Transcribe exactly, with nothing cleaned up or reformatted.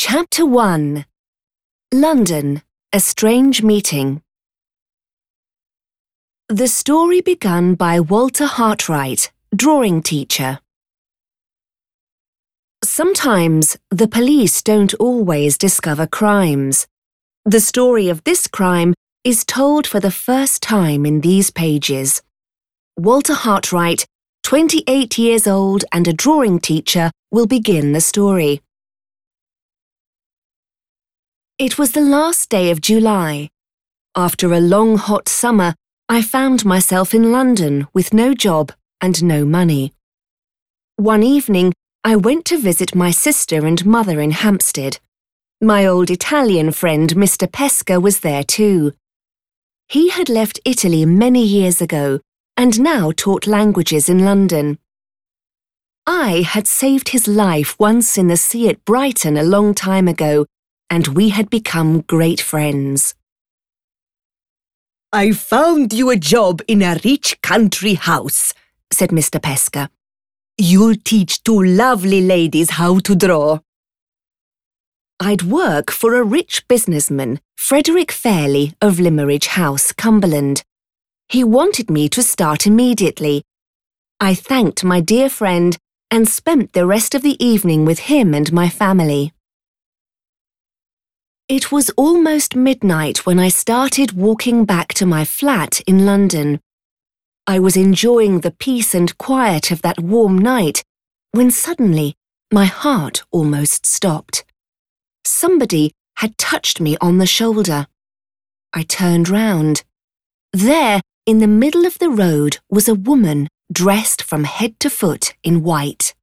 Chapter one. London, a strange meeting. The story begun by Walter Hartwright, drawing teacher. Sometimes the police don't always discover crimes. The story of this crime is told for the first time in these pages. Walter Hartwright, twenty-eight years old and a drawing teacher, will begin the story. It was the last day of July. After a long hot summer, I found myself in London with no job and no money. One evening, I went to visit my sister and mother in Hampstead. My old Italian friend, Mister Pesca, was there too. He had left Italy many years ago and now taught languages in London. I had saved his life once in the sea at Brighton a long time ago, and we had become great friends. "I found you a job in a rich country house," said Mister Pesca. "You'll teach two lovely ladies how to draw." I'd work for a rich businessman, Frederick Fairley of Limmeridge House, Cumberland. He wanted me to start immediately. I thanked my dear friend and spent the rest of the evening with him and my family. It was almost midnight when I started walking back to my flat in London. I was enjoying the peace and quiet of that warm night when suddenly my heart almost stopped. Somebody had touched me on the shoulder. I turned round. There, in the middle of the road, was a woman dressed from head to foot in white.